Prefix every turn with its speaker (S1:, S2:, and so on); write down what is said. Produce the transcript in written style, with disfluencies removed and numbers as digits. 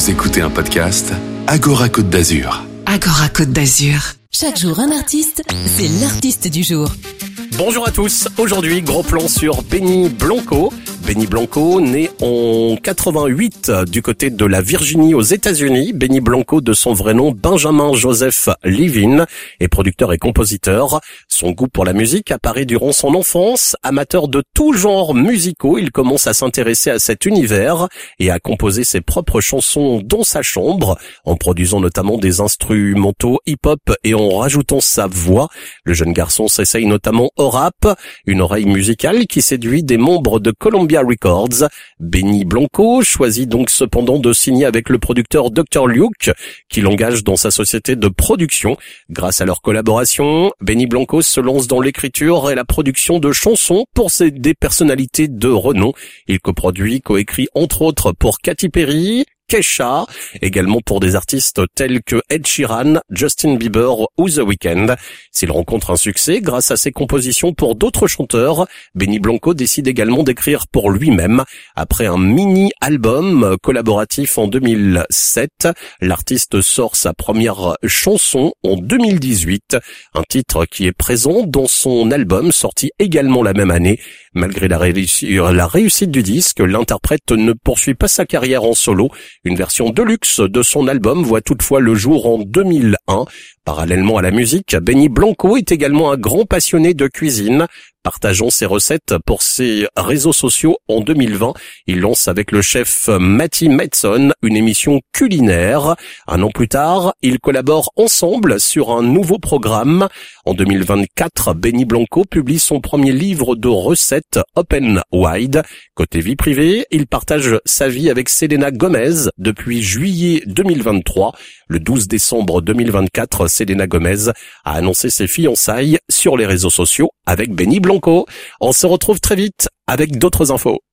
S1: Vous écoutez un podcast Agora Côte d'Azur.
S2: Agora Côte d'Azur.
S3: Chaque jour un artiste, c'est l'artiste du jour.
S4: Bonjour à tous, aujourd'hui gros plan sur Benny Blanco. Benny Blanco, né en 88 du côté de la Virginie aux États-Unis. Benny Blanco, de son vrai nom Benjamin Joseph Levin, est producteur et compositeur. Son goût pour la musique apparaît durant son enfance. Amateur de tout genre musicaux, il commence à s'intéresser à cet univers et à composer ses propres chansons dans sa chambre, en produisant notamment des instrumentaux hip-hop et en rajoutant sa voix. Le jeune garçon s'essaye notamment au rap, une oreille musicale qui séduit des membres de Columbia Records. Benny Blanco choisit donc cependant de signer avec le producteur Dr. Luke, qui l'engage dans sa société de production. Grâce à leur collaboration, Benny Blanco se lance dans l'écriture et la production de chansons pour des personnalités de renom. Il coproduit, coécrit entre autres pour Katy Perry, Kesha, également pour des artistes tels que Ed Sheeran, Justin Bieber ou The Weeknd. S'il rencontre un succès grâce à ses compositions pour d'autres chanteurs, Benny Blanco décide également d'écrire pour lui-même. Après un mini-album collaboratif en 2007, l'artiste sort sa première chanson en 2018, un titre qui est présent dans son album sorti également la même année. Malgré la réussite du disque, l'interprète ne poursuit pas sa carrière en solo. Une version deluxe de son album voit toutefois le jour en 2001. Parallèlement à la musique, Benny Blanco est également un grand passionné de cuisine. Partageant ses recettes pour ses réseaux sociaux en 2020, il lance avec le chef Matty Madsen une émission culinaire. Un an plus tard, ils collaborent ensemble sur un nouveau programme. En 2024, Benny Blanco publie son premier livre de recettes, Open Wide. Côté vie privée, il partage sa vie avec Selena Gomez depuis juillet 2023. Le 12 décembre 2024, Selena Gomez a annoncé ses fiançailles sur les réseaux sociaux avec Benny Blanco. On se retrouve très vite avec d'autres infos.